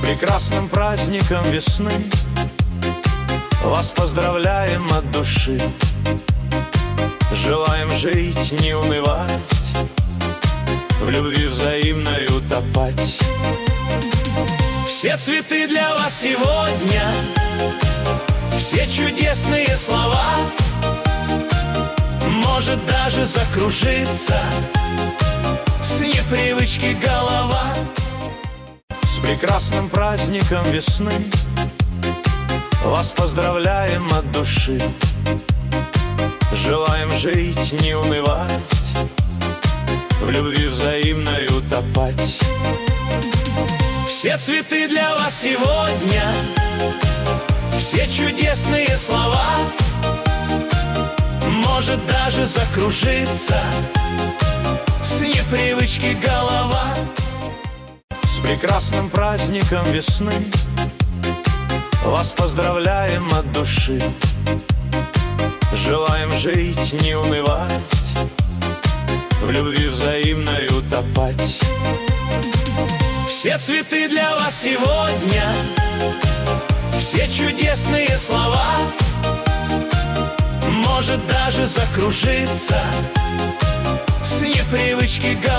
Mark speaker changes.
Speaker 1: прекрасным праздником весны вас поздравляем от души. Желаем жить, не унывать, в любви взаимной утопать. Все цветы для вас сегодня, все чудесные слова. Может даже закружиться с непривычки голова. С прекрасным праздником весны вас поздравляем от души. Желаем жить, не унывать, в любви взаимной утопать. Все цветы для вас сегодня, все чудесные слова. Может даже закружиться с непривычки голова. С прекрасным праздником весны вас поздравляем от души. Желаем жить, не унывать, в любви взаимной утопать. Все цветы для вас сегодня, все чудесные слова. Может даже закружиться с непривычки голова.